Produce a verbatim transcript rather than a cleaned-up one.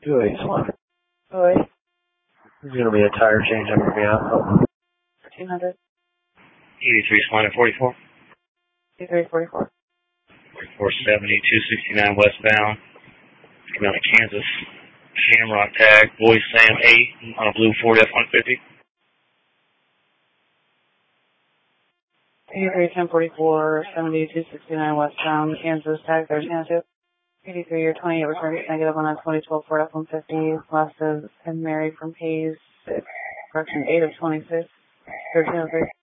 two eight one. Oh, wait. There's going to be a tire change I'm going to be out. fifteen hundred. eighty-three Swan at forty-four. eighty-three forty-four. four seventy, two sixty-nine westbound. Coming out of Kansas. Shamrock tag, Boy Sam eight on a blue Ford F one fifty. eighty-three ten forty-four, seventy, two sixty-nine westbound, Kansas tag thirteen oh two. eighty-three year twenty-eight return negative on a twenty twelve Ford F one fifty. Last is and Mary from Hayes, correction eight of twenty-six, thirteen oh three.